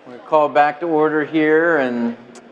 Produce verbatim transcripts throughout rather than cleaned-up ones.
We're called back to order here and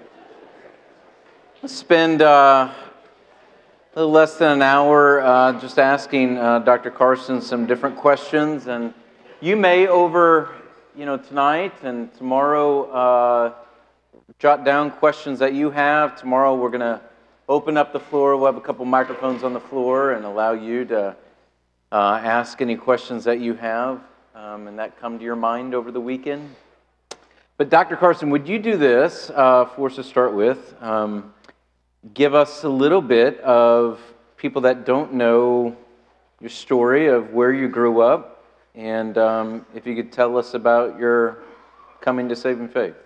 spend uh, a little less than an hour uh, just asking uh, Doctor Carson some different questions. And you may over, you know, tonight and tomorrow uh, jot down questions that you have. Tomorrow we're going to open up the floor. We'll have a couple microphones on the floor and allow you to uh, ask any questions that you have um, and that come to your mind over the weekend. But Doctor Carson, would you do this uh, for us to start with? Um, give us a little bit of people that don't know your story of where you grew up, and um, if you could tell us about your coming to saving faith.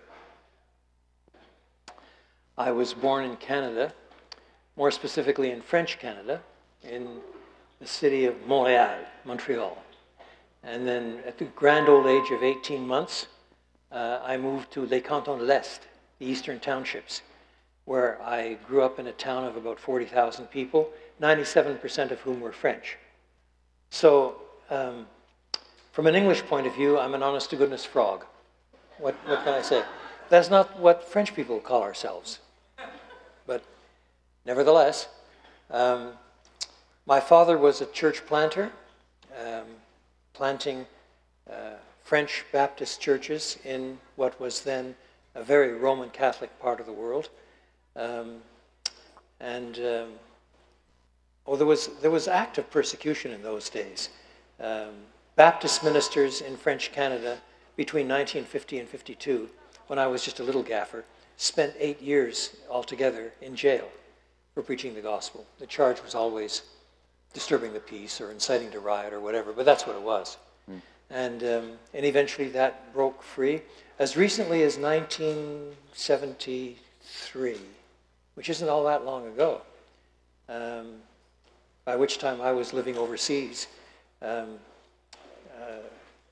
I was born in Canada, more specifically in French Canada, in the city of Montreal, Montreal. And then at the grand old age of eighteen months, Uh, I moved to Les Cantons de l'Est, the eastern townships, where I grew up in a town of about forty thousand people, ninety-seven percent of whom were French. So, um, from an English point of view, I'm an honest-to-goodness frog. What, what can I say? That's not what French people call ourselves. But nevertheless, um, my father was a church planter, um, planting uh, French Baptist churches in what was then a very Roman Catholic part of the world, um, and um, oh, there was there was active persecution in those days. Um, Baptist ministers in French Canada between nineteen fifty and fifty-two, when I was just a little gaffer, spent eight years altogether in jail for preaching the gospel. The charge was always disturbing the peace or inciting to riot or whatever, but that's what it was. Mm. And um, and eventually that broke free as recently as nineteen seventy-three, which isn't all that long ago, um, by which time I was living overseas. Um, uh,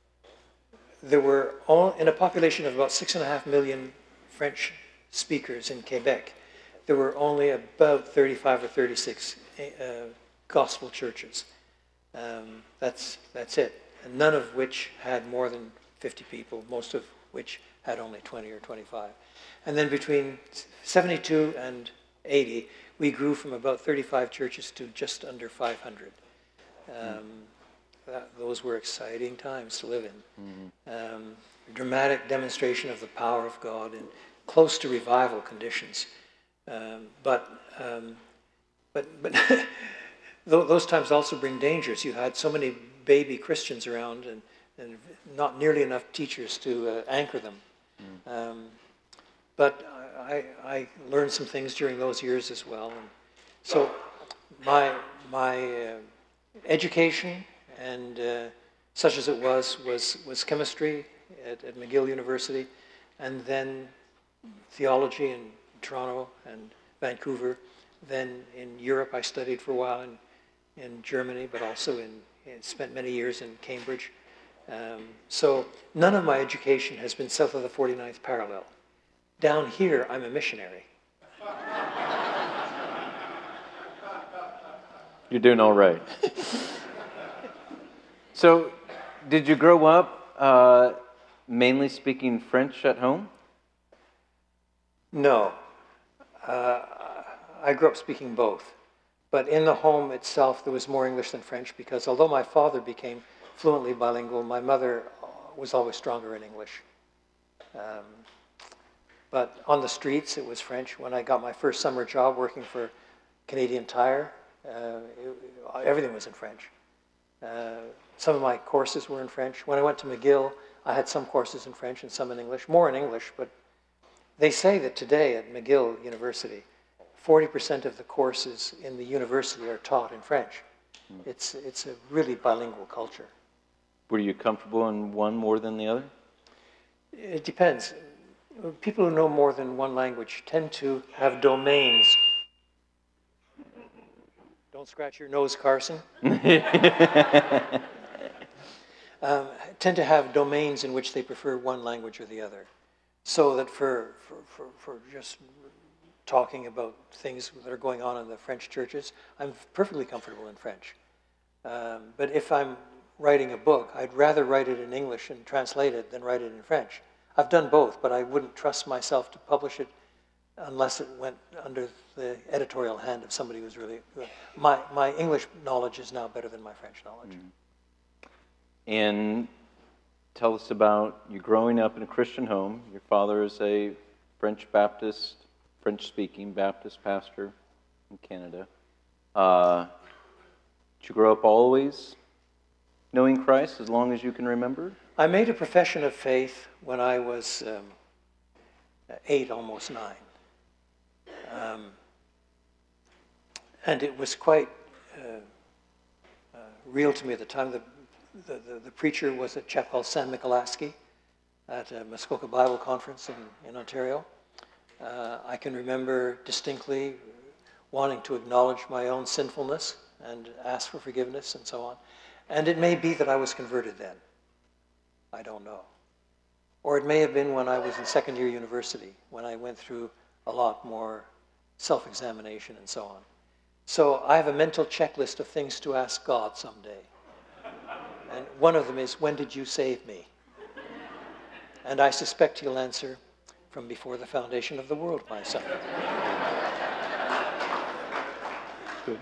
there were, all, in a population of about six and a half million French speakers in Quebec, there were only about thirty-five or thirty-six uh, gospel churches. Um, that's that's it. None of which had more than fifty people, most of which had only twenty or twenty-five. And then between seventy-two and eighty, we grew from about thirty-five churches to just under five hundred. Um, that, those were exciting times to live in. Mm-hmm. Um, dramatic demonstration of the power of God in close to revival conditions. Um, but um, but but those times also bring dangers. You had so many baby Christians around and, and not nearly enough teachers to uh, anchor them. Mm. Um, but I, I learned some things during those years as well. And so my, my uh, education, and uh, such as it was, was, was chemistry at, at McGill University, and then theology in Toronto and Vancouver. Then in Europe I studied for a while in, in Germany, but also in and spent many years in Cambridge. Um, so none of my education has been south of the forty-ninth parallel. Down here, I'm a missionary. You're doing all right. So, did you grow up uh, mainly speaking French at home? No. Uh, I grew up speaking both. But in the home itself, there was more English than French, because although my father became fluently bilingual, my mother was always stronger in English. Um, but on the streets, it was French. When I got my first summer job working for Canadian Tire, uh, it, everything was in French. Uh, some of my courses were in French. When I went to McGill, I had some courses in French and some in English, more in English, but they say that today at McGill University, forty percent of the courses in the university are taught in French. Mm. It's it's a really bilingual culture. Were you comfortable in one more than the other? It depends. People who know more than one language tend to have domains. Don't scratch your nose, Carson. um, tend to have domains in which they prefer one language or the other. So that for for, for, for just talking about things that are going on in the French churches, I'm perfectly comfortable in French. Um, but if I'm writing a book, I'd rather write it in English and translate it than write it in French. I've done both, but I wouldn't trust myself to publish it unless it went under the editorial hand of somebody who's really good. My, my English knowledge is now better than my French knowledge. Mm. And tell us about you growing up in a Christian home. Your father is a French Baptist, French-speaking Baptist pastor in Canada. Uh, did you grow up always knowing Christ as long as you can remember? I made a profession of faith when I was um, eight, almost nine. Um, and it was quite uh, uh, real to me at the time. The, the, the, the preacher was a chap called Sam Michalowski at a Muskoka Bible Conference in, in Ontario. Uh, I can remember distinctly wanting to acknowledge my own sinfulness and ask for forgiveness and so on. And it may be that I was converted then. I don't know. Or it may have been when I was in second year university, when I went through a lot more self-examination and so on. So I have a mental checklist of things to ask God someday. And one of them is, when did you save me? And I suspect he'll answer, from before the foundation of the world, my son. Good.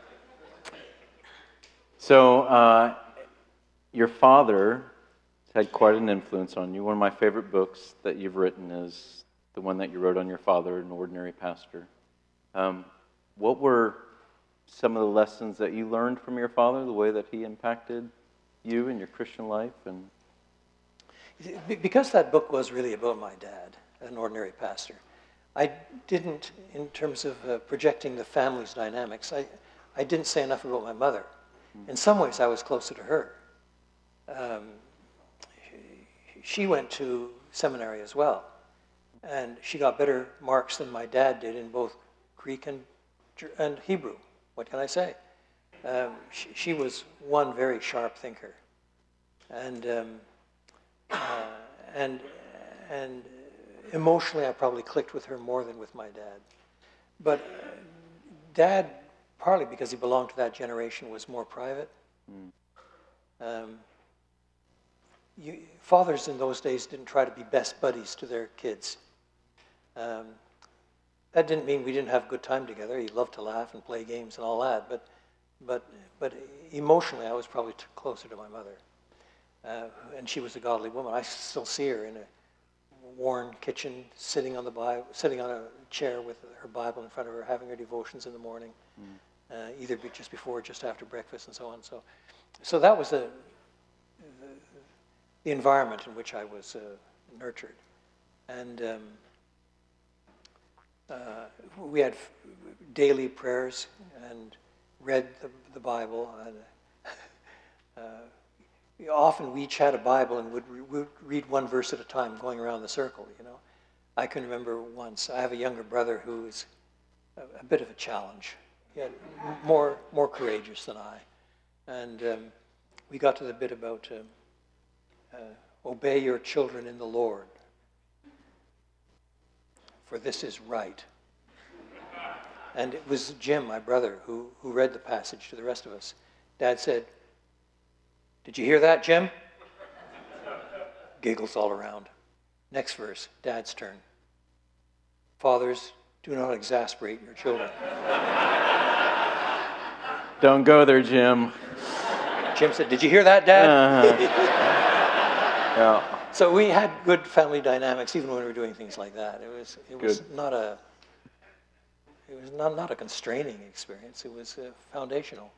So, uh, your father had quite an influence on you. One of my favorite books that you've written is the one that you wrote on your father, An Ordinary Pastor. Um, what were some of the lessons that you learned from your father, the way that he impacted you in your Christian life? And because that book was really about my dad, An Ordinary Pastor, I didn't, in terms of uh, projecting the family's dynamics, I, I didn't say enough about my mother. In some ways, I was closer to her. Um, she went to seminary as well, and she got better marks than my dad did in both Greek and, and Hebrew. What can I say? Um, she, she was one very sharp thinker, and um, uh, and and emotionally, I probably clicked with her more than with my dad. But uh, Dad, partly because he belonged to that generation, was more private. Mm. Um, you, fathers in those days didn't try to be best buddies to their kids. Um, that didn't mean we didn't have a good time together. He loved to laugh and play games and all that. But, but, but emotionally, I was probably t- closer to my mother. Uh, and she was a godly woman. I still see her in a worn kitchen, sitting on the Bible, sitting on a chair with her Bible in front of her, having her devotions in the morning, mm. uh, either just before or just after breakfast, and so on. So, so that was the the, the environment in which I was uh, nurtured, and um, uh, we had f- daily prayers and read the, the Bible. And, uh, often we each had a Bible and would, re- would read one verse at a time, going around the circle, you know. I can remember once, I have a younger brother who is a, a bit of a challenge. He had more more courageous than I. And um, we got to the bit about um, uh, obey your children in the Lord, for this is right. And it was Jim, my brother, who, who read the passage to the rest of us. Dad said, "Did you hear that, Jim?" Giggles all around. Next verse, Dad's turn. "Fathers, do not exasperate your children." Don't go there, Jim. Jim said, "Did you hear that, Dad?" Uh-huh. Yeah. So we had good family dynamics, even when we were doing things like that. It was it was Good. not a it was not, not a constraining experience. It was uh, foundational.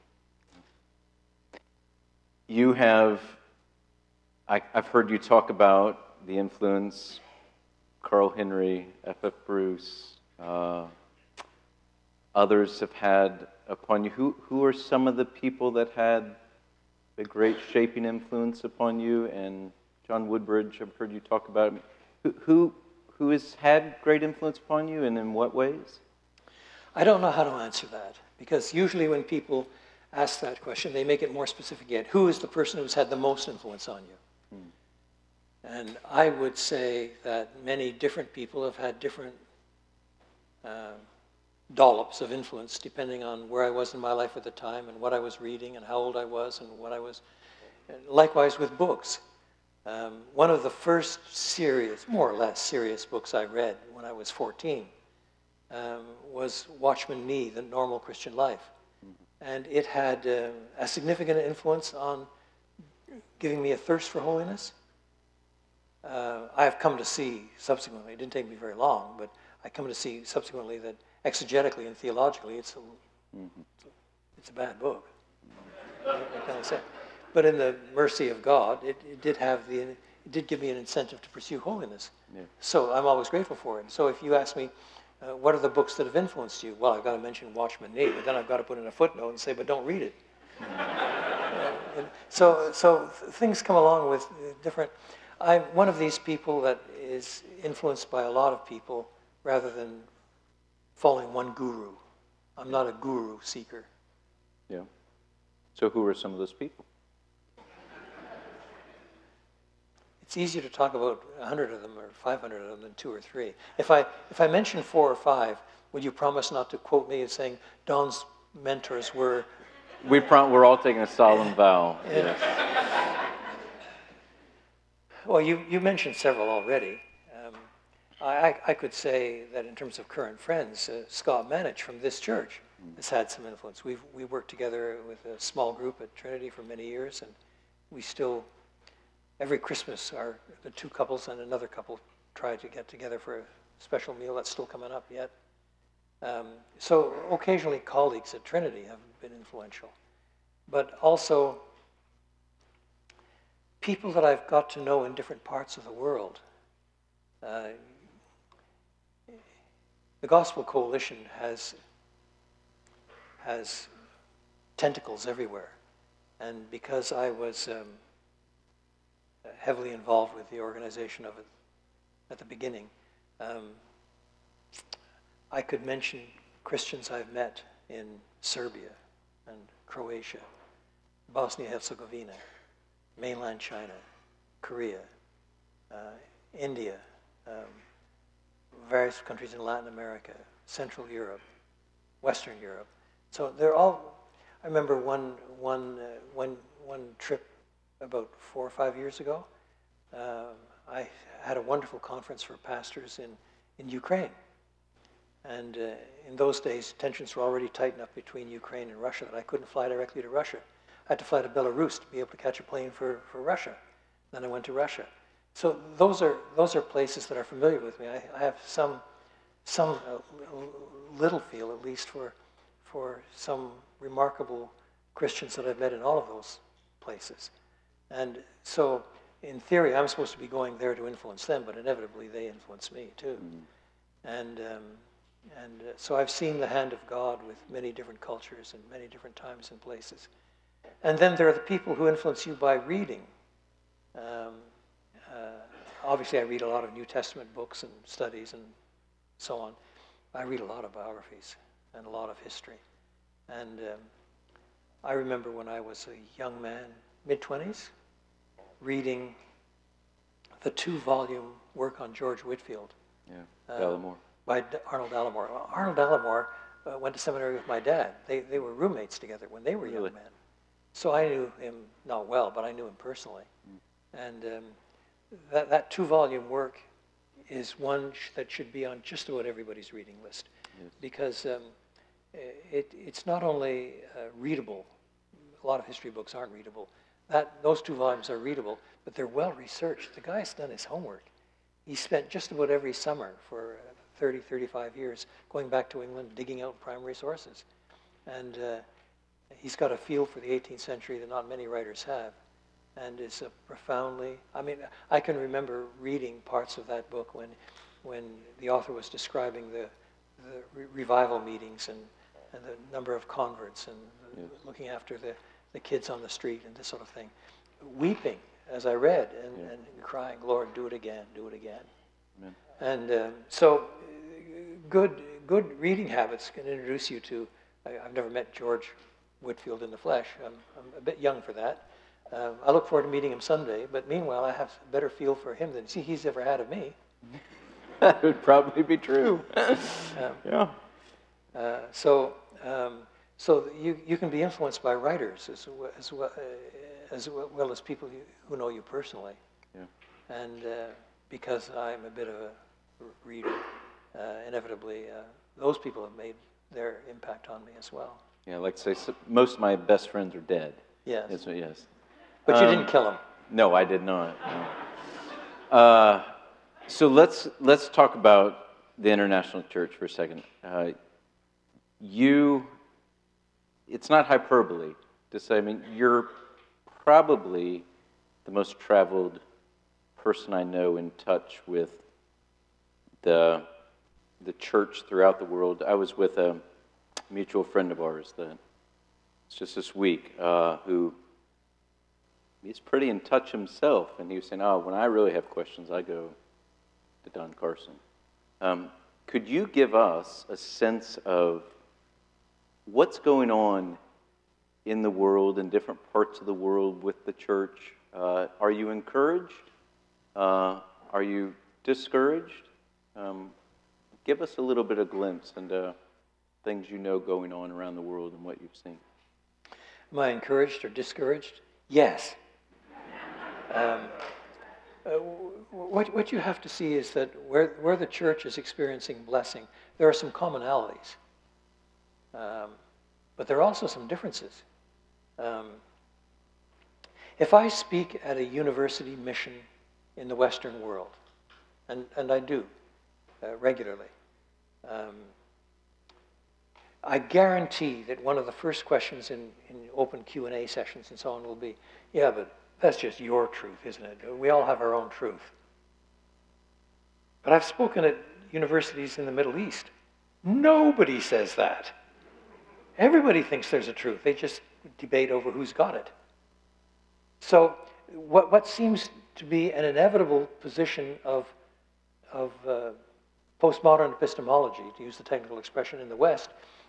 You have, I, I've heard you talk about the influence, Carl Henry, F F Bruce, uh, others have had upon you. Who who are some of the people that had a great shaping influence upon you? And John Woodbridge, I've heard you talk about. Who who, who has had great influence upon you, and in what ways? I don't know how to answer that, because usually when people ask that question, they make it more specific yet. Who is the person who's had the most influence on you? Hmm. And I would say that many different people have had different uh, dollops of influence, depending on where I was in my life at the time and what I was reading and how old I was and what I was. And likewise with books. Um, one of the first serious, more or less serious books I read when I was fourteen um, was Watchman Nee, The Normal Christian Life. And it had uh, a significant influence on giving me a thirst for holiness. Uh, I have come to see subsequently, it didn't take me very long, but I come to see subsequently that exegetically and theologically it's a, mm-hmm. it's a bad book. I kind of say. But in the mercy of God, it, it did have the, it did give me an incentive to pursue holiness. Yeah. So I'm always grateful for it. So if you ask me, uh, what are the books that have influenced you? Well, I've got to mention Watchman Nee, but then I've got to put in a footnote and say, but don't read it. uh, so, so things come along with different. I'm one of these people that is influenced by a lot of people rather than following one guru. I'm not a guru seeker. Yeah. So who are some of those people? It's easier to talk about a hundred of them or five hundred of them than two or three. If I if I mention four or five, would you promise not to quote me as saying Don's mentors were? We prom- we're all taking a solemn vow. Yeah. Yes. Well, you, you mentioned several already. Um, I, I could say that in terms of current friends, uh, Scott Manich from this church has had some influence. We've we worked together with a small group at Trinity for many years, and we still. Every Christmas, our the two couples and another couple try to get together for a special meal that's still coming up yet. Um, so occasionally colleagues at Trinity have been influential. But also people that I've got to know in different parts of the world. Uh, the Gospel Coalition has, has tentacles everywhere. And because I was... Um, heavily involved with the organization of it at the beginning. Um, I could mention Christians I've met in Serbia and Croatia, Bosnia-Herzegovina, mainland China, Korea, uh, India, um, various countries in Latin America, Central Europe, Western Europe. So they're all, I remember one, one, uh, one, one trip about four or five years ago, uh, I had a wonderful conference for pastors in, in Ukraine. And uh, in those days, tensions were already tight enough between Ukraine and Russia that I couldn't fly directly to Russia. I had to fly to Belarus to be able to catch a plane for, for Russia. Then I went to Russia. So those are those are places that are familiar with me. I, I have some some uh, little feel, at least, for for some remarkable Christians that I've met in all of those places. And so, in theory, I'm supposed to be going there to influence them, but inevitably they influence me too. Mm. And um, and uh, so I've seen the hand of God with many different cultures and many different times and places. And then there are the people who influence you by reading. Um, uh, obviously, I read a lot of New Testament books and studies and so on. I read a lot of biographies and a lot of history. And um, I remember when I was a young man, mid-twenties, reading the two-volume work on George Whitefield. Yeah, Dallimore. Uh, by D- Arnold Dallimore. Well, Arnold Dallimore uh, went to seminary with my dad. They they were roommates together when they were Really? young men. So I knew him, not well, but I knew him personally. Mm. And um, that, that two-volume work is one sh- that should be on just about everybody's reading list. Yes. Because um, it it's not only uh, readable. A lot of history books aren't readable. That those two volumes are readable, but they're well researched. The guy's done his homework. He spent just about every summer for thirty, thirty-five years going back to England, digging out primary sources. And uh, he's got a feel for the eighteenth century that not many writers have. And it's a profoundly, I mean, I can remember reading parts of that book when when the author was describing the, the re- revival meetings and, and the number of converts and the, yes. looking after the the kids on the street and this sort of thing, weeping as I read and, yeah. and crying, Lord, do it again, do it again. Amen. And um, so good good reading habits can introduce you to, I, I've never met George Whitefield in the flesh. I'm, I'm a bit young for that. Um, I look forward to meeting him someday, but meanwhile I have a better feel for him than he's ever had of me. That would probably be true. um, yeah. Uh, so, um, So you, you can be influenced by writers as well as, well, uh, as well as people who know you personally. Yeah. And uh, because I'm a bit of a reader, uh, inevitably uh, those people have made their impact on me as well. Yeah, like I say, so most of my best friends are dead. Yes. Yes. yes. But you Um, didn't kill them. No, I did not. No. Uh, so let's let's talk about the International Church for a second. Uh, you, it's not hyperbole to say. I mean, you're probably the most traveled person I know in touch with the the church throughout the world. I was with a mutual friend of ours that it's just this week uh, who he's pretty in touch himself, and he was saying, "Oh, when I really have questions, I go to Don Carson." Um, could you give us a sense of what's going on in the world, in different parts of the world with the church? Uh, are you encouraged? Uh, are you discouraged? Um, give us a little bit of glimpse into things you know going on around the world and what you've seen. Am I encouraged or discouraged? Yes. Um, uh, what, what you have to see is that where, where the church is experiencing blessing, there are some commonalities. Um, but there are also some differences. Um, if I speak at a university mission in the Western world, and, and I do uh, regularly, um, I guarantee that one of the first questions in, in open Q and A sessions and so on will be, yeah, but that's just your truth, isn't it? We all have our own truth. But I've spoken at universities in the Middle East. Nobody says that. Everybody thinks there's a truth. They just debate over who's got it. So what, what seems to be an inevitable position of, of uh, postmodern epistemology, to use the technical expression in the West,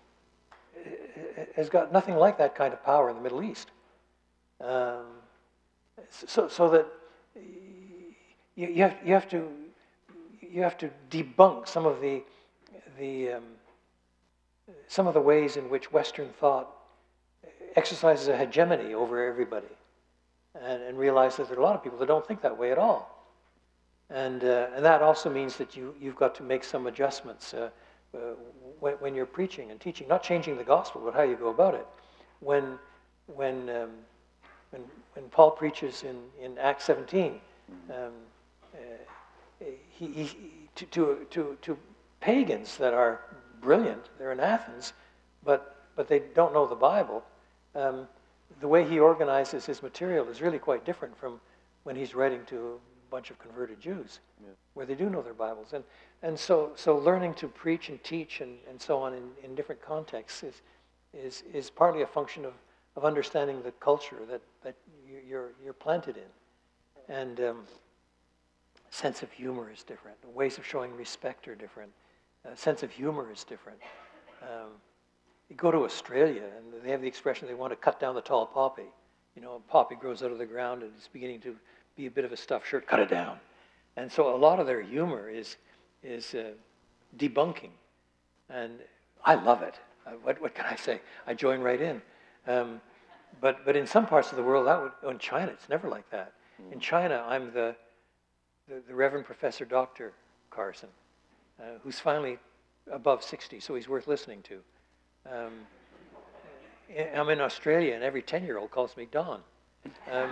has got nothing like that kind of power in the Middle East. Um, so, so that you, you, have, you have to you have to debunk some of the the um, some of the ways in which Western thought exercises a hegemony over everybody, and, and realize that there are a lot of people that don't think that way at all. And uh, and that also means that you you've got to make some adjustments. Uh, Uh, when, when you're preaching and teaching, not changing the gospel, but how you go about it. When, when, um, when, when Paul preaches in, in Acts seventeen, um, uh, he, he, to, to, to, to pagans that are brilliant, they're in Athens, but, but they don't know the Bible, um, the way he organizes his material is really quite different from when he's writing to a bunch of converted Jews, yeah, where they do know their Bibles. And And so, so learning to preach and teach and, and so on in, in different contexts is, is, is partly a function of, of understanding the culture that, that you're, you're planted in. And um, sense of humor is different. Ways of showing respect are different. Uh, sense of humor is different. Um, you go to Australia and they have the expression they want to cut down the tall poppy. You know, a poppy grows out of the ground and it's beginning to be a bit of a stuffed shirt. Cut it down. And so a lot of their humor is is uh, debunking. And I love it. Uh, what, what can I say? I join right in. Um, but but in some parts of the world, that would, oh, in China, it's never like that. Mm. In China, I'm the, the, the Reverend Professor Doctor Carson, uh, who's finally above sixty, so he's worth listening to. Um, I'm in Australia, and every ten-year-old calls me Don. Um,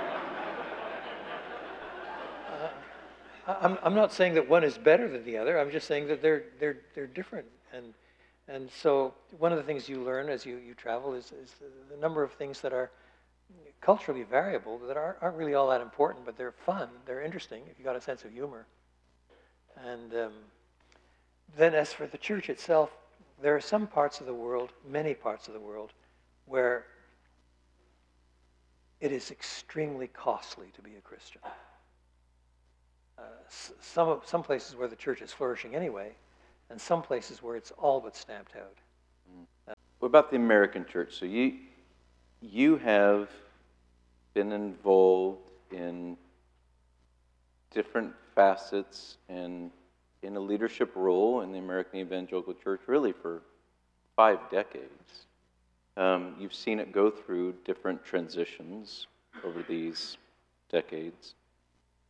I'm, I'm not saying that one is better than the other. I'm just saying that they're they're they're different, and and so one of the things you learn as you, you travel is, is the, the number of things that are culturally variable that aren't, aren't really all that important, but they're fun, they're interesting if you got a sense of humor. And um, then as for the church itself, there are some parts of the world, many parts of the world, where it is extremely costly to be a Christian. Uh, some some places where the church is flourishing anyway, and some places where it's all but stamped out. Uh, what about the American church? So you you have been involved in different facets and in a leadership role in the American Evangelical Church really for five decades. Um, you've seen it go through different transitions over these decades.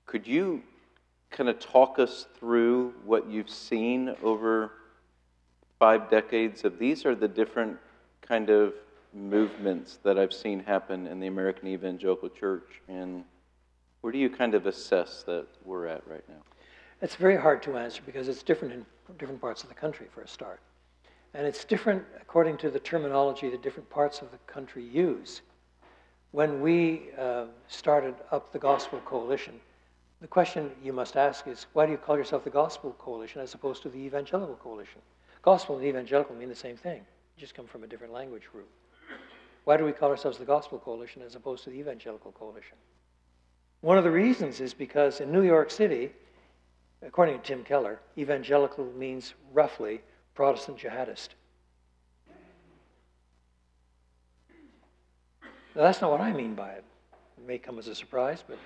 could you kind of talk us through what you've seen over five decades of these are the different kind of movements that I've seen happen in the American Evangelical Church, and where do you kind of assess that we're at right now? It's very hard to answer because it's different in different parts of the country, for a start. And it's different according to the terminology that different parts of the country use. When we uh, started up the Gospel Coalition, the question you must ask is, why do you call yourself the Gospel Coalition as opposed to the Evangelical Coalition? Gospel and evangelical mean the same thing. You just come from a different language group. Why do we call ourselves the Gospel Coalition as opposed to the Evangelical Coalition? One of the reasons is because in New York City, according to Tim Keller, evangelical means roughly Protestant jihadist. Now, that's not what I mean by it. It may come as a surprise, but...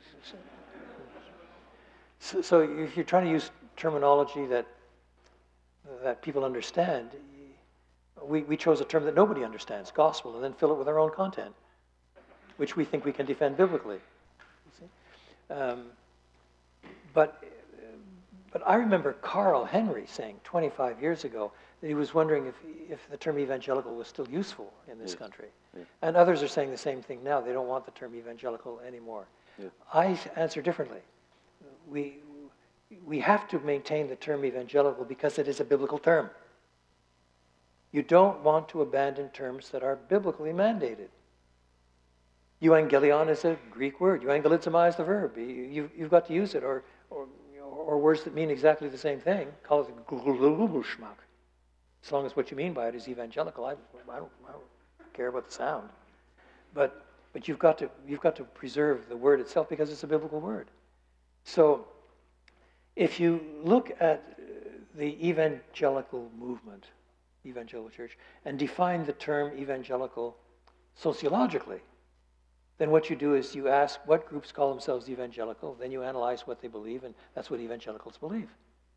So, so if you're trying to use terminology that that people understand, we, we chose a term that nobody understands, gospel, and then fill it with our own content, which we think we can defend biblically. You see? Um, but, but I remember Carl Henry saying twenty-five years ago that he was wondering if, if the term evangelical was still useful in this yes. country. Yeah. And others are saying the same thing now. They don't want the term evangelical anymore. Yeah. I answer differently. We, we have to maintain the term evangelical because it is a biblical term. You don't want to abandon terms that are biblically mandated. Euangelion is a Greek word. Euangelizomai is the verb. You, you've got to use it, or, or, or words that mean exactly the same thing. Call it glulubushmak. As long as what you mean by it is evangelical, I, I, don't, I don't care about the sound. But, but you've got to, you've got to preserve the word itself because it's a biblical word. So, if you look at the evangelical movement, evangelical church, and define the term evangelical sociologically, then what you do is you ask what groups call themselves evangelical, then you analyze what they believe, and that's what evangelicals believe.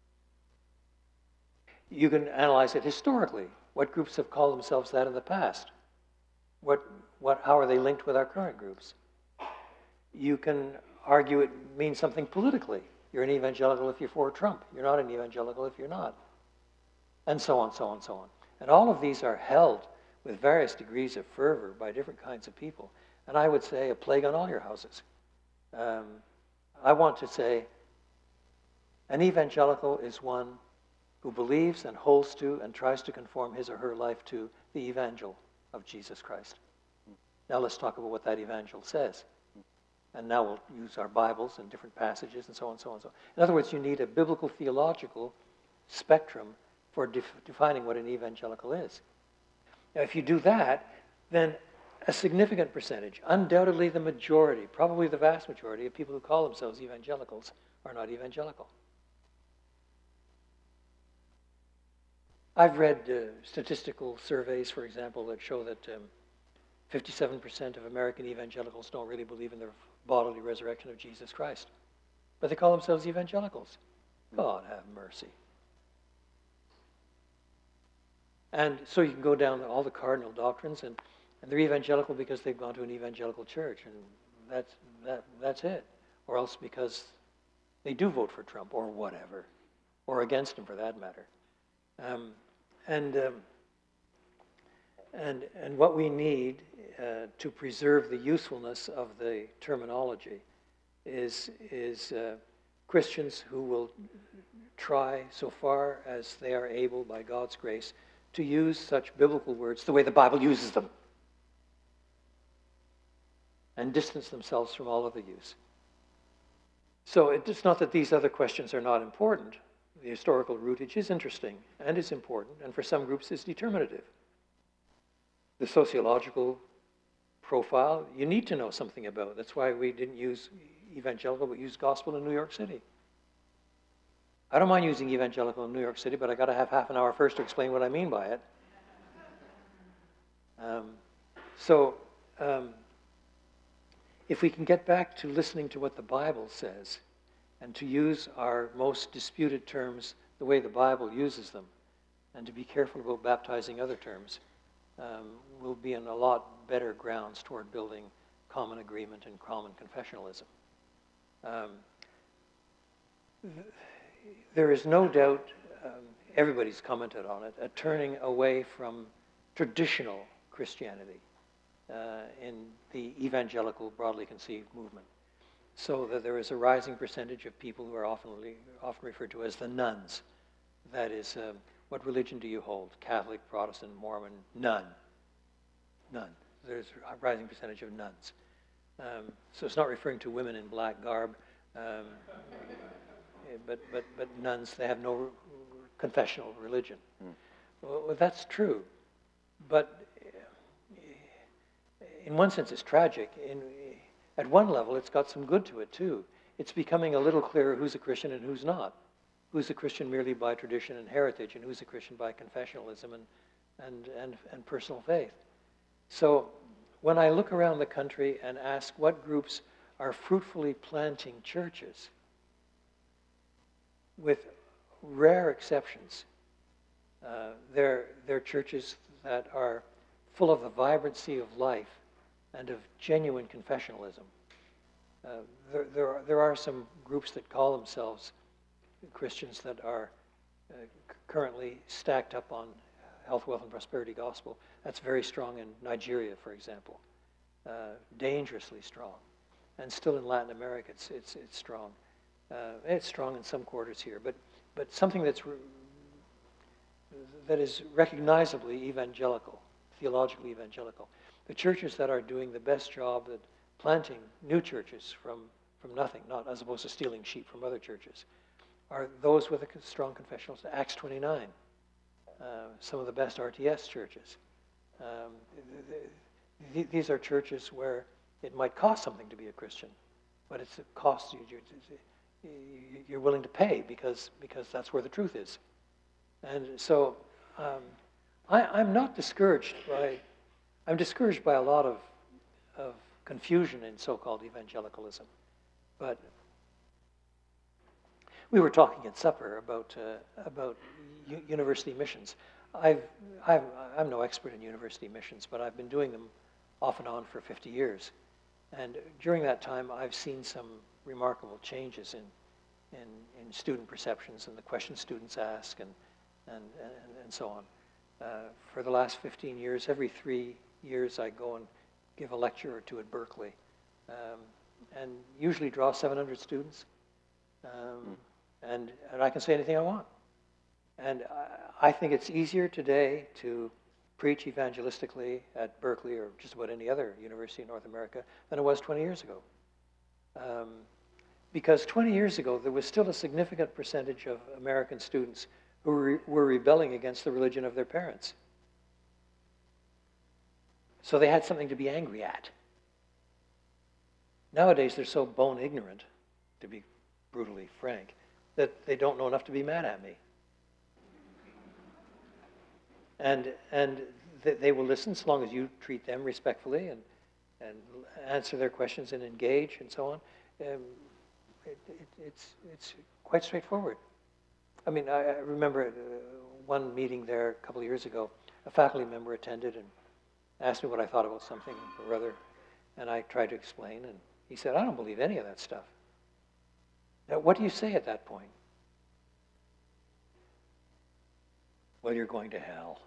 You can analyze it historically. What groups have called themselves that in the past? What, what, how are they linked with our current groups? You can argue it means something politically. You're an evangelical if you're for Trump. You're not an evangelical if you're not. And so on, so on, so on. And all of these are held with various degrees of fervor by different kinds of people. And I would say a plague on all your houses. Um, I want to say an evangelical is one who believes and holds to and tries to conform his or her life to the evangel of Jesus Christ. Now let's talk about what that evangel says. And now we'll use our Bibles and different passages and so on and so on and so on. In other words, you need a biblical theological spectrum for def- defining what an evangelical is. Now, if you do that, then a significant percentage, undoubtedly the majority, probably the vast majority of people who call themselves evangelicals are not evangelical. I've read uh, statistical surveys, for example, that show that um, fifty-seven percent of American evangelicals don't really believe in the bodily resurrection of Jesus Christ. But they call themselves evangelicals. God have mercy. And so you can go down all the cardinal doctrines, and, and they're evangelical because they've gone to an evangelical church, and that's, that, that's it. Or else because they do vote for Trump, or whatever, or against him for that matter. Um, and, um, and, and what we need uh, to preserve the usefulness of the terminology is, is uh, Christians who will try so far as they are able by God's grace to use such biblical words the way the Bible uses them and distance themselves from all other use. So it's not that these other questions are not important. The historical rootage is interesting and is important, and for some groups is determinative. The sociological profile, you need to know something about. That's why we didn't use evangelical, but used gospel in New York City. I don't mind using evangelical in New York City, but I got to have half an hour first to explain what I mean by it. Um, so, um, if we can get back to listening to what the Bible says, and to use our most disputed terms the way the Bible uses them, and to be careful about baptizing other terms, um, we'll be in a lot better grounds toward building common agreement and common confessionalism. Um, there is no doubt, um, everybody's commented on it, a turning away from traditional Christianity uh, in the evangelical, broadly conceived movement. So that there is a rising percentage of people who are often, often referred to as the nones. That is, um, what religion do you hold? Catholic, Protestant, Mormon? None. None. There's a rising percentage of nuns. Um, so it's not referring to women in black garb, um, but, but, but nuns, they have no confessional religion. Mm. Well, that's true, but in one sense it's tragic. In, at one level, it's got some good to it too. It's becoming a little clearer who's a Christian and who's not. Who's a Christian merely by tradition and heritage, and who's a Christian by confessionalism and, and, and, and personal faith. So when I look around the country and ask what groups are fruitfully planting churches, with rare exceptions, uh, they're, they're churches that are full of the vibrancy of life and of genuine confessionalism. Uh, there, there, are, there are some groups that call themselves Christians that are uh, currently stacked up on health, wealth, and prosperity gospel. That's very strong in Nigeria, for example, uh, dangerously strong. And still in Latin America, it's it's, it's strong. Uh, it's strong in some quarters here, but but something that's re- that is recognizably evangelical, theologically evangelical. The churches that are doing the best job at planting new churches from, from nothing, not as opposed to stealing sheep from other churches, are those with a strong confessional. Acts twenty-nine, uh, some of the best R T S churches. Um, th- th- these are churches where it might cost something to be a Christian, but it's a cost you, you, you're willing to pay because, because that's where the truth is. And so um, I, I'm not discouraged by, I'm discouraged by a lot of, of confusion in so-called evangelicalism. But we were talking at supper about uh, about u- university missions. I've, I've, I'm no expert in university missions, but I've been doing them off and on for fifty years. And during that time, I've seen some remarkable changes in, in, in student perceptions and the questions students ask and, and, and, and so on. Uh, for the last fifteen years, every three years, I go and give a lecture or two at Berkeley, um, and usually draw seven hundred students. Um, mm. and, and I can say anything I want. And I, I think it's easier today to preach evangelistically at Berkeley or just about any other university in North America than it was twenty years ago. Um, because twenty years ago, there was still a significant percentage of American students who were, were rebelling against the religion of their parents. So they had something to be angry at. Nowadays, they're so bone ignorant, to be brutally frank, that they don't know enough to be mad at me. And and th- they will listen so long as you treat them respectfully and and answer their questions and engage and so on. Um, it, it, it's it's quite straightforward. I mean, I, I remember uh, one meeting there a couple of years ago. A faculty member attended and asked me what I thought about something or other, and I tried to explain. And he said, "I don't believe any of that stuff." Now, what do you say at that point? Well, you're going to hell.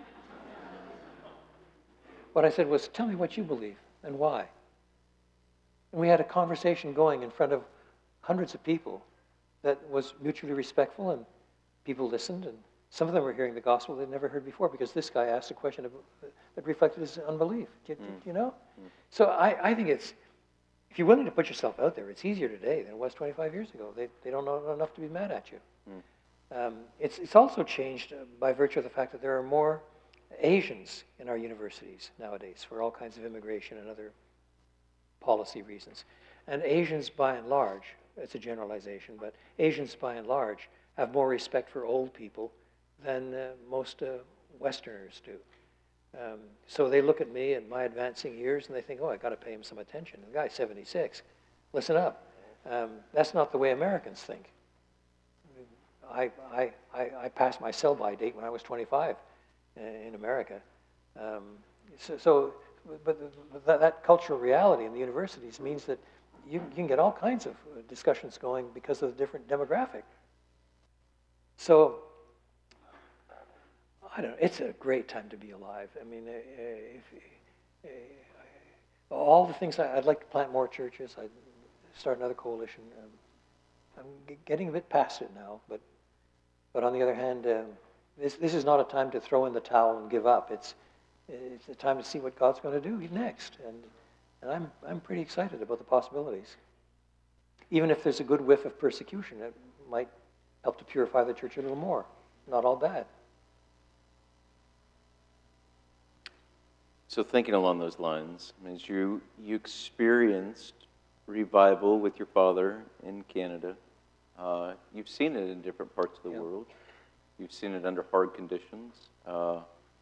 What I said was, tell me what you believe and why. And we had a conversation going in front of hundreds of people that was mutually respectful, and people listened, and some of them were hearing the gospel they'd never heard before because this guy asked a question of, that reflected his unbelief. Do you, mm. do you know? Mm. So I, I think it's, if you're willing to put yourself out there, it's easier today than it was twenty-five years ago. They, they don't know enough to be mad at you. Mm. Um, it's, it's also changed by virtue of the fact that there are more Asians in our universities nowadays for all kinds of immigration and other policy reasons. And Asians, by and large, it's a generalization, but Asians, by and large, have more respect for old people than uh, most uh, Westerners do. Um, so they look at me and my advancing years and they think, oh, I got to pay him some attention. The guy's seventy-six. Listen up. Um, that's not the way Americans think. I, I, I, I passed my sell-by date when I was twenty-five in America. Um, so, so, but that, that cultural reality in the universities means that you, you can get all kinds of discussions going because of the different demographic. So, I don't know, it's a great time to be alive. I mean, uh, if, uh, all the things, I, I'd like to plant more churches, I'd start another coalition. Um, I'm g- getting a bit past it now, but but on the other hand, um, this this is not a time to throw in the towel and give up. It's it's a time to see what God's going to do next, and and I'm I'm pretty excited about the possibilities. Even if there's a good whiff of persecution, it might help to purify the church a little more. Not all bad. So thinking along those lines, as you you experienced revival with your father in Canada, uh, you've seen it in different parts of the Yeah. world. You've seen it under hard conditions. Uh,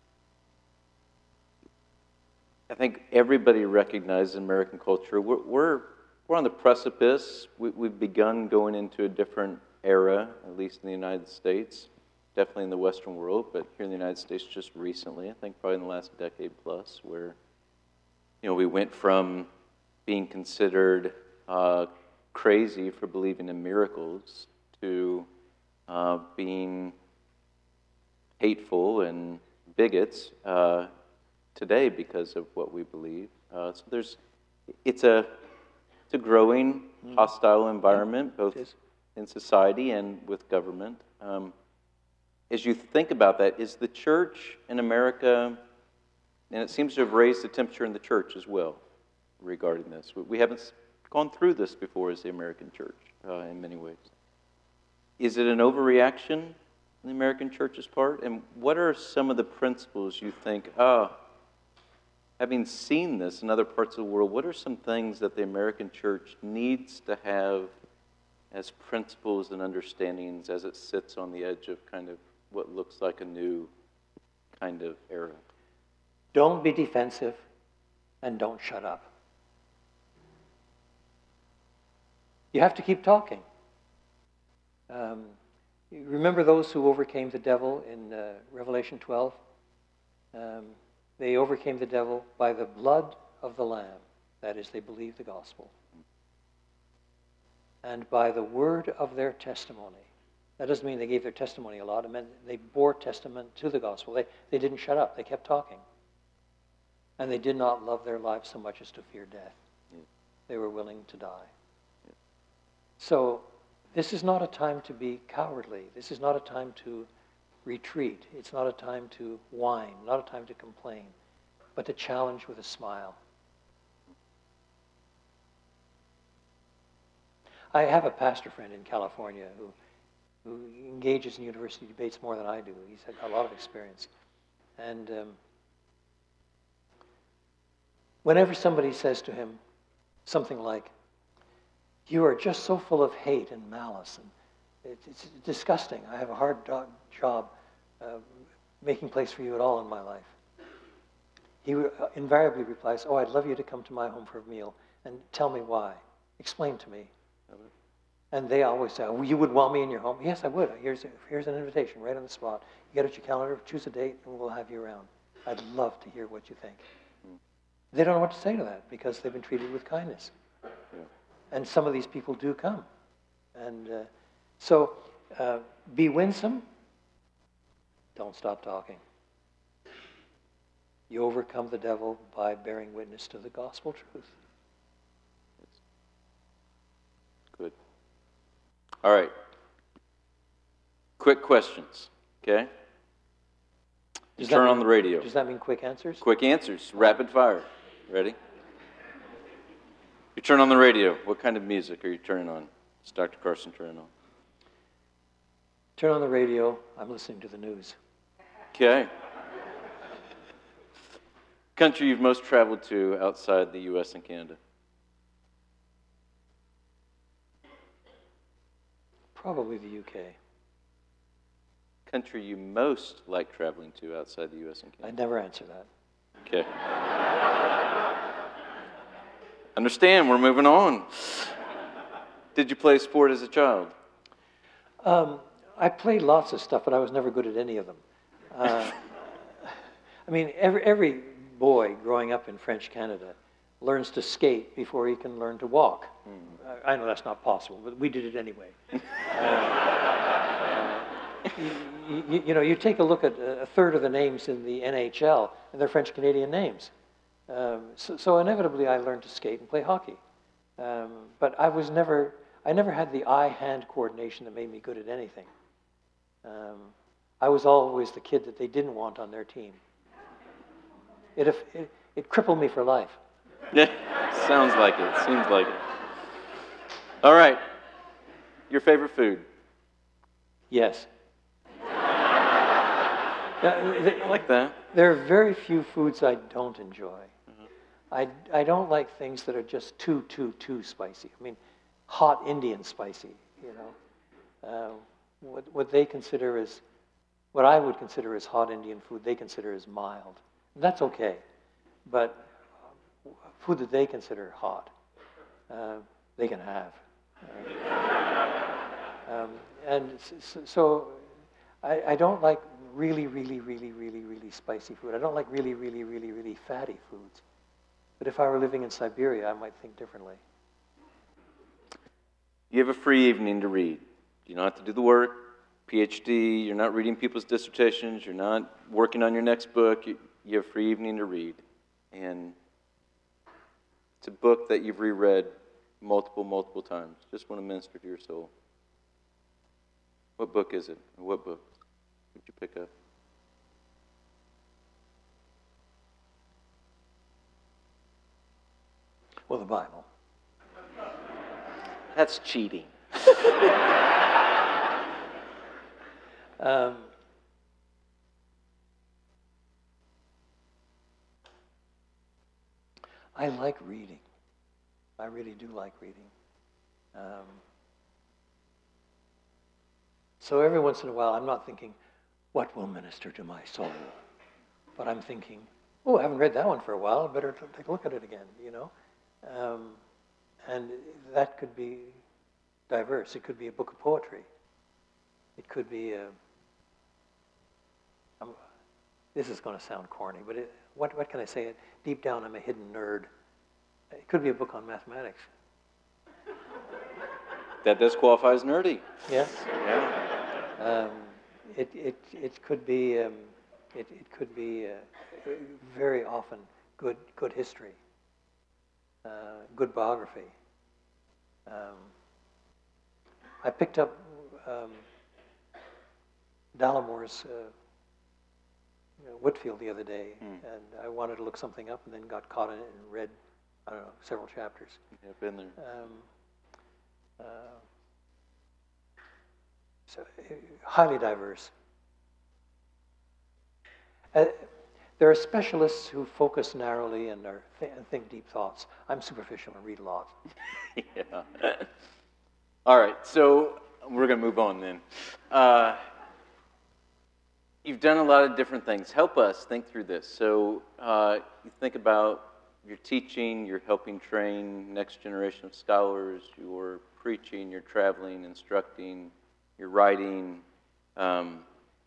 I think everybody recognizes in American culture we're we're, we're on the precipice. We, we've begun going into a different era, at least in the United States. Definitely in the Western world, but here in the United States just recently, I think probably in the last decade plus, where, you know, we went from being considered uh, crazy for believing in miracles to uh, being hateful and bigots uh, today because of what we believe. Uh, so there's, it's a, it's a growing hostile environment, both in society and with government. Um, As you think about that, is the church in America, and it seems to have raised the temperature in the church as well regarding this. We haven't gone through this before as the American church uh, in many ways. Is it an overreaction on the American church's part? And what are some of the principles you think, ah, having seen this in other parts of the world, what are some things that the American church needs to have as principles and understandings as it sits on the edge of kind of what looks like a new kind of era? Don't be defensive and don't shut up. You have to keep talking. Um, you remember those who overcame the devil in uh, Revelation twelve? Um, they overcame the devil by the blood of the Lamb. That is, they believed the gospel. And by the word of their testimony. That doesn't mean they gave their testimony a lot. It meant they bore testament to the gospel. They, they didn't shut up. They kept talking. And they did not love their lives so much as to fear death. Yeah. They were willing to die. Yeah. So this is not a time to be cowardly. This is not a time to retreat. It's not a time to whine, not a time to complain, but to challenge with a smile. I have a pastor friend in California who who engages in university debates more than I do. He's had a lot of experience. And um, whenever somebody says to him something like, "You are just so full of hate and malice, and it, it's disgusting. I have a hard do- job uh, making place for you at all in my life," he re- invariably replies, "Oh, I'd love you to come to my home for a meal and tell me why. Explain to me." And they always say, "Oh, you would want me in your home?" "Yes, I would. Here's a, here's an invitation right on the spot. You get it your calendar, choose a date, and we'll have you around. I'd love to hear what you think." Mm. They don't know what to say to that because they've been treated with kindness. Yeah. And some of these people do come. And uh, so uh, be winsome. Don't stop talking. You overcome the devil by bearing witness to the gospel truth. Good. All right. Quick questions, okay? You turn mean, on the radio. Does that mean quick answers? Quick answers, rapid fire. Ready? You turn on the radio. What kind of music are you turning on? It's Doctor Carson turning on. Turn on the radio. I'm listening to the news. Okay. Country you've most traveled to outside the U S and Canada? Probably the U K. Country you most like traveling to outside the U S and Canada? I'd never answer that. Okay. Understand, we're moving on. Did you play sport as a child? Um, I played lots of stuff, but I was never good at any of them. Uh, I mean, every every boy growing up in French Canada learns to skate before he can learn to walk. Mm. I, I know that's not possible, but we did it anyway. uh, uh, you, you, you know, you take a look at a third of the names in the N H L, and they're French-Canadian names. Um, so, so inevitably, I learned to skate and play hockey. Um, but I was never, I never had the eye-hand coordination that made me good at anything. Um, I was always the kid that they didn't want on their team. It, it, it crippled me for life. Yeah, sounds like it. Seems like it. All right. Your favorite food? Yes. I like that. There are very few foods I don't enjoy. I, I don't like things that are just too, too, too spicy. I mean, hot Indian spicy, you know. Uh, what, what they consider as, what I would consider as hot Indian food, they consider as mild. That's okay. But food that they consider hot, uh, they can have. Uh, um, and so, so I, I don't like really, really, really, really, really spicy food. I don't like really, really, really, really fatty foods. But if I were living in Siberia, I might think differently. You have a free evening to read. You don't have to do the work, P H D, you're not reading people's dissertations, you're not working on your next book. You, you have a free evening to read. And it's a book that you've reread multiple, multiple times. Just want to minister to your soul. What book is it? Or what book would you pick up? Well, the Bible. That's cheating. um, I like reading. I really do like reading. Um, so every once in a while, I'm not thinking, what will minister to my soul? But I'm thinking, oh, I haven't read that one for a while. I better t- take a look at it again, you know? Um, and that could be diverse. It could be a book of poetry. It could be a... I'm, this is going to sound corny, but it, what, what can I say? Deep down, I'm a hidden nerd. It could be a book on mathematics. That does qualify as nerdy. Yes. Yeah. Um, it, it, it could be, um, it, it could be uh, very often good, good history. Uh, good biography. Um, I picked up um, Dallamore's uh, you know, Whitfield the other day, mm. and I wanted to look something up, and then got caught in it and read, I don't know, several chapters. Yeah, I've been there. Um, uh, so uh, highly diverse. Uh, There are specialists who focus narrowly and are th- and think deep thoughts. I'm superficial and read a lot. Yeah. All right, so we're going to move on then. Uh, you've done a lot of different things. Help us think through this. So uh, you think about your teaching, you're helping train next generation of scholars, you're preaching, you're traveling, instructing, you're writing. Um,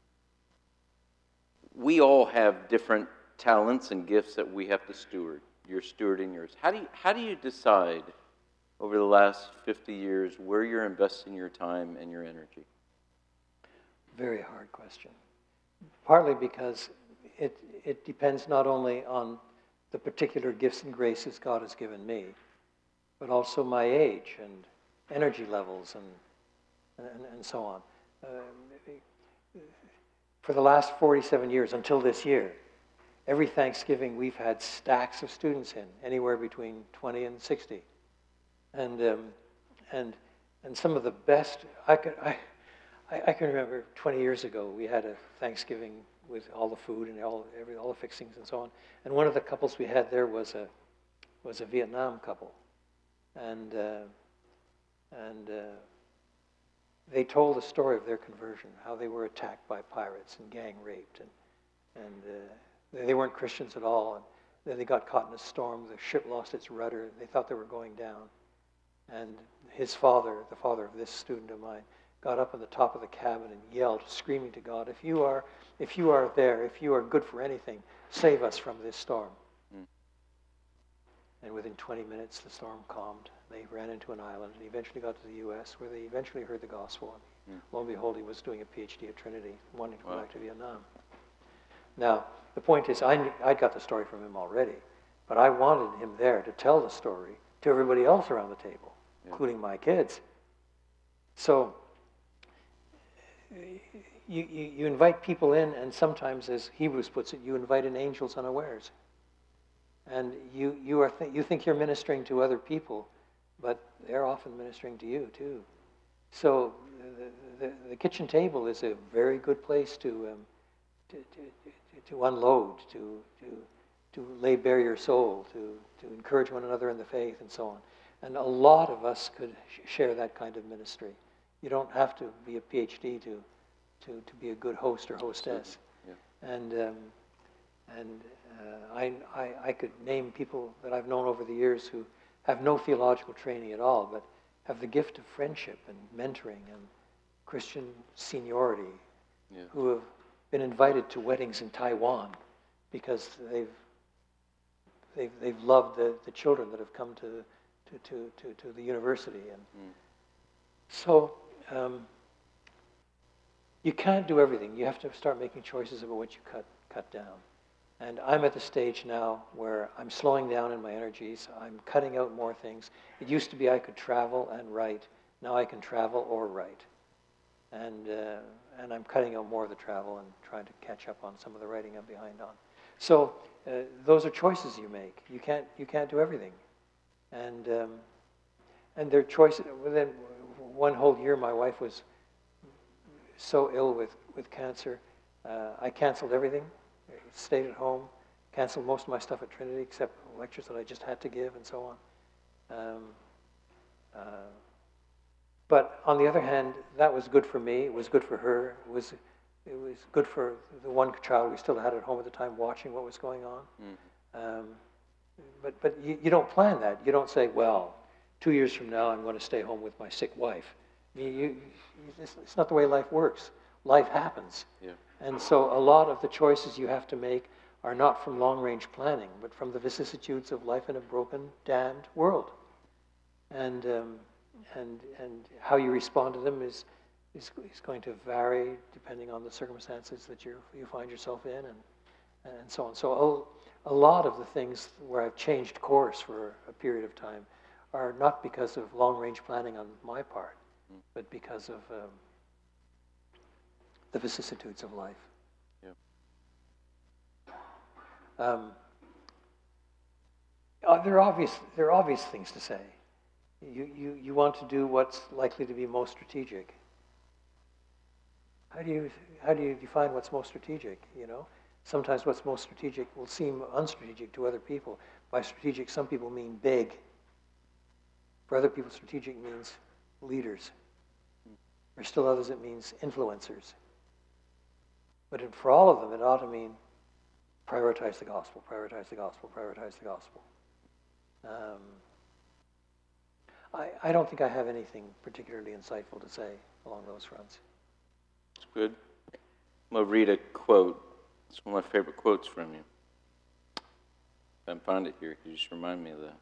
We all have different talents and gifts that we have to steward. You're stewarding yours. How do you, how do you decide over the last fifty years where you're investing your time and your energy? Very hard question. Partly because it it depends not only on the particular gifts and graces God has given me, but also my age and energy levels and and, and so on. Uh, For the last forty-seven years, until this year, every Thanksgiving we've had stacks of students in, anywhere between twenty and sixty. And um, and and some of the best, I can, I, I can remember twenty years ago, we had a Thanksgiving with all the food and all every all the fixings and so on. And one of the couples we had there was a was a Vietnam couple. And uh, and uh, they told the story of their conversion, how they were attacked by pirates and gang raped, and and uh, they weren't Christians at all. And then they got caught in a storm. The ship lost its rudder. They thought they were going down. And his father, the father of this student of mine, got up on the top of the cabin and yelled, screaming to God, "If you are, if you are there, if you are good for anything, save us from this storm." Mm. and within twenty minutes the storm calmed. They ran into an island and eventually got to the U S where they eventually heard the gospel. And mm. lo and behold, he was doing a PhD at Trinity, wanting to go wow. back to Vietnam. Now, the point is, I knew, I'd got the story from him already, but I wanted him there to tell the story to everybody else around the table, yeah. including my kids. So you, you, you invite people in, and sometimes, as Hebrews puts it, you invite in angels unawares. And you, you, are th- you think you're ministering to other people, but they're often ministering to you, too. So the, the, the kitchen table is a very good place to, um, to, to, to unload, to, to, to lay bare your soul, to, to encourage one another in the faith, and so on. And a lot of us could sh- share that kind of ministry. You don't have to be a PhD to, to, to be a good host or hostess. Yeah. And um, and uh, I, I I could name people that I've known over the years who have no theological training at all, but have the gift of friendship and mentoring and Christian seniority, yeah. who have been invited to weddings in Taiwan because they've they've they've loved the, the children that have come to to to to, to the university. And mm. so. Um, you can't do everything. You have to start making choices about what you cut cut down. And I'm at the stage now where I'm slowing down in my energies. I'm cutting out more things. It used to be I could travel and write. Now I can travel or write. And uh, and I'm cutting out more of the travel and trying to catch up on some of the writing I'm behind on. So uh, those are choices you make. You can't you can't do everything. And um, and they're choices. Within one whole year, my wife was so ill with, with cancer. Uh, I canceled everything, stayed at home, canceled most of my stuff at Trinity except lectures that I just had to give and so on. Um, uh, but on the other hand, that was good for me. It was good for her. It was it was good for the one child we still had at home at the time, watching what was going on. Mm. Um, but but you, you don't plan that. You don't say, well, two years from now, I'm going to stay home with my sick wife. I mean, you, you, it's, it's not the way life works. Life happens. Yeah. And so a lot of the choices you have to make are not from long-range planning, but from the vicissitudes of life in a broken, damned world. And um, and and how you respond to them is, is is going to vary depending on the circumstances that you you find yourself in, and and so on. So a, a lot of the things where I've changed course for a period of time are not because of long-range planning on my part, but because of um, the vicissitudes of life. Yeah. Um, uh, there are obvious. There are obvious things to say. You you you want to do what's likely to be most strategic. How do you how do you define what's most strategic? You know, sometimes what's most strategic will seem unstrategic to other people. By strategic, some people mean big. For other people, strategic means leaders. For still others, it means influencers. But in, for all of them, it ought to mean prioritize the gospel, prioritize the gospel, prioritize the gospel. Um, I, I don't think I have anything particularly insightful to say along those fronts. That's good. I'm going to read a quote. It's one of my favorite quotes from you. If I can find it here, could you just remind me of that?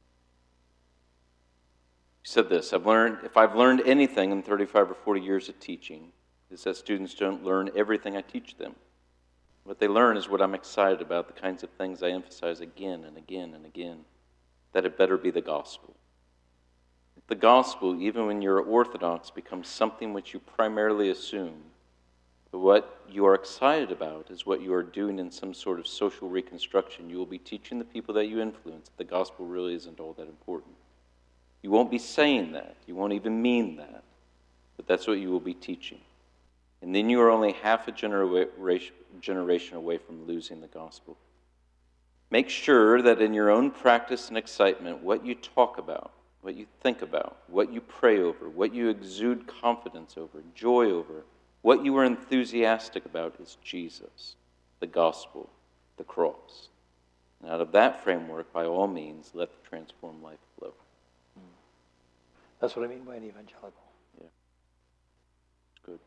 You said this, I've learned, if I've learned anything in thirty-five or forty years of teaching, it's that students don't learn everything I teach them. What they learn is what I'm excited about, the kinds of things I emphasize again and again and again, that it better be the gospel. If the gospel, even when you're orthodox, becomes something which you primarily assume, but what you are excited about is what you are doing in some sort of social reconstruction. You will be teaching the people that you influence that the gospel really isn't all that important. You won't be saying that. You won't even mean that. But that's what you will be teaching. And then you are only half a genera- generation away from losing the gospel. Make sure that in your own practice and excitement, what you talk about, what you think about, what you pray over, what you exude confidence over, joy over, what you are enthusiastic about is Jesus, the gospel, the cross. And out of that framework, by all means, let the transformed life flow. That's what I mean by an evangelical. Yeah. Good.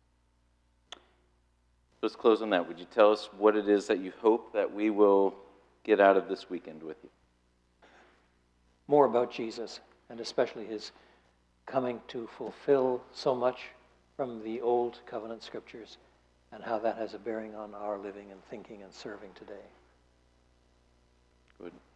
Let's close on that. Would you tell us what it is that you hope that we will get out of this weekend with you? more about Jesus, and especially his coming to fulfill so much from the Old Covenant Scriptures, and how that has a bearing on our living and thinking and serving today. Good.